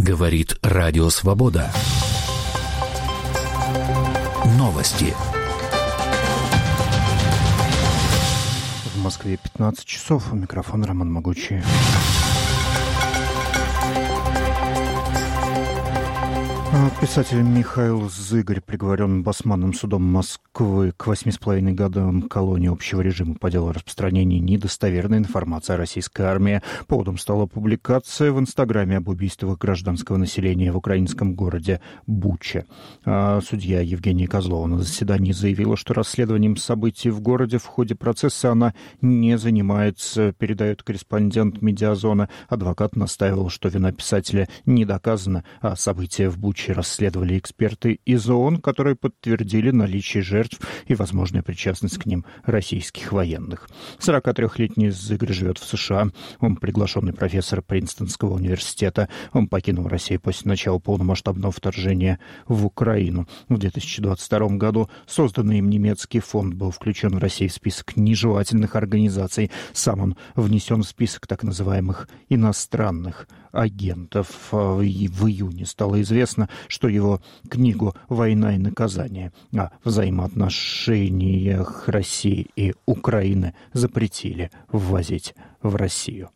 Говорит Радио Свобода. Новости. В Москве 15 часов. У микрофона Роман Могучий. Писатель Михаил Зыгорь приговорен Басманным судом Москвы к 8,5 годам колонии общего режима по делу о распространении недостоверной информации о российской армии. Поводом стала публикация в Инстаграме об убийствах гражданского населения в украинском городе Буча. Судья Евгения Козлова на заседании заявила, что расследованием событий в городе в ходе процесса она не занимается, передает корреспондент «Медиазона». Адвокат настаивал, что вина писателя не доказана, а события в Буче расследовали эксперты из ООН, которые подтвердили наличие жертв и возможную причастность к ним российских военных. 43-летний Зыгорь живет в США. Он приглашенный профессор Принстонского университета. Он покинул Россию после начала полномасштабного вторжения в Украину. В 2022 году созданный им немецкий фонд был включен в Россию в список нежелательных организаций. Сам он внесен в список так называемых иностранных агентов. И в июне стало известно, что его книгу «Война и наказание» о взаимоотношениях России и Украины запретили ввозить в Россию.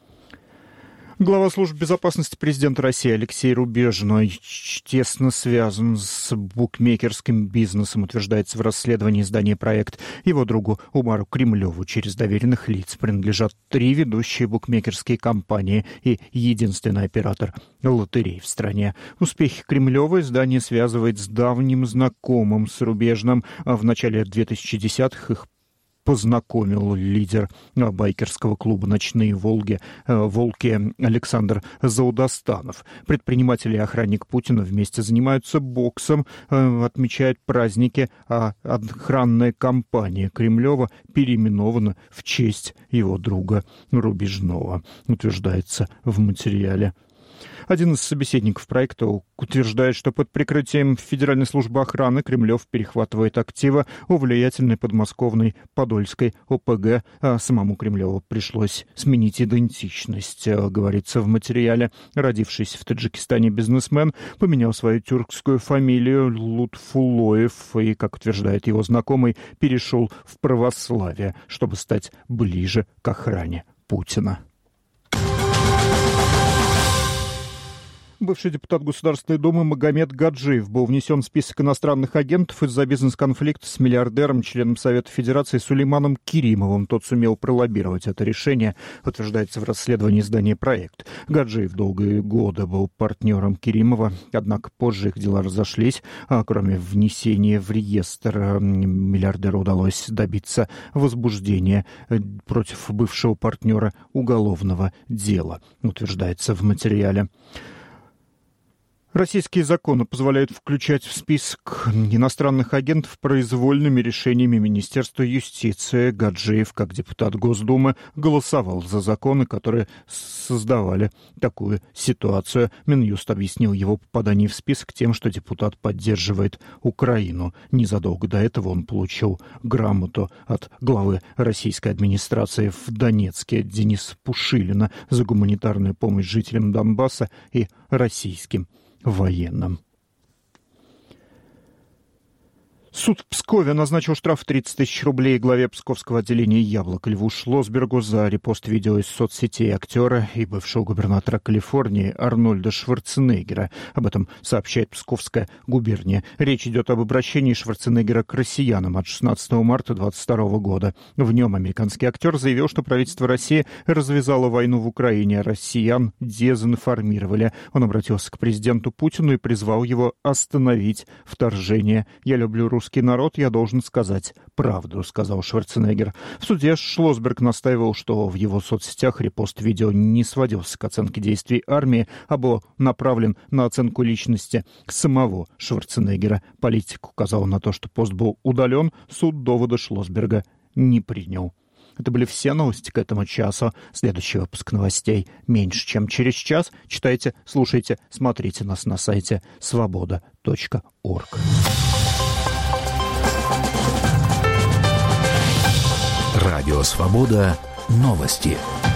Глава службы безопасности президента России Алексей Рубежный тесно связан с букмекерским бизнесом, утверждается в расследовании издания «Проект». Его другу Умару Кремлеву через доверенных лиц принадлежат 3 ведущие букмекерские компании и единственный оператор лотерей в стране. Успехи Кремлева издание связывает с давним знакомым с Рубежным. В начале 2010-х их познакомил лидер байкерского клуба «Ночные волки» Александр Заудостанов. Предприниматель и охранник Путина вместе занимаются боксом, отмечают праздники, а охранная компания Кремлева переименована в честь его друга Рубежного, утверждается в материале. Один из собеседников проекта утверждает, что под прикрытием Федеральной службы охраны Кремлев перехватывает активы у влиятельной подмосковной Подольской ОПГ, а самому Кремлеву пришлось сменить идентичность, говорится в материале. Родившийся в Таджикистане бизнесмен поменял свою тюркскую фамилию Лутфулоев и, как утверждает его знакомый, перешел в православие, чтобы стать ближе к охране Путина. Бывший депутат Государственной Думы Магомед Гаджиев был внесен в список иностранных агентов из-за бизнес-конфликта с миллиардером, членом Совета Федерации Сулейманом Керимовым. Тот сумел пролоббировать это решение, утверждается в расследовании издания «Проект». Гаджиев долгие годы был партнером Керимова, однако позже их дела разошлись. Кроме внесения в реестр, миллиардеру удалось добиться возбуждения против бывшего партнера уголовного дела, утверждается в материале. Российские законы позволяют включать в список иностранных агентов произвольными решениями Министерства юстиции. Гаджиев, как депутат Госдумы, голосовал за законы, которые создавали такую ситуацию. Минюст объяснил его попадание в список тем, что депутат поддерживает Украину. Незадолго до этого он получил грамоту от главы российской администрации в Донецке Дениса Пушилина за гуманитарную помощь жителям Донбасса и российским военным. Суд в Пскове назначил штраф в 30 тысяч рублей главе псковского отделения «Яблок» Льву Шлосбергу за репост видео из соцсетей актера и бывшего губернатора Калифорнии Арнольда Шварценеггера. Об этом сообщает Псковская губерния. Речь идет об обращении Шварценеггера к россиянам от 16 марта 2022 года. В нем американский актер заявил, что правительство России развязало войну в Украине, а россиян дезинформировали. Он обратился к президенту Путину и призвал его остановить вторжение. «Я люблю русский народ, я должен сказать правду», — сказал Шварценеггер. В суде Шлосберг настаивал, что в его соцсетях репост видео не сводился к оценке действий армии, а был направлен на оценку личности самого Шварценеггера. Политик указал на то, что пост был удален, суд доводы Шлосберга не принял. Это были все новости к этому часу. Следующий выпуск новостей меньше, чем через час. Читайте, слушайте, смотрите нас на сайте svoboda.org. Радио «Свобода». Новости.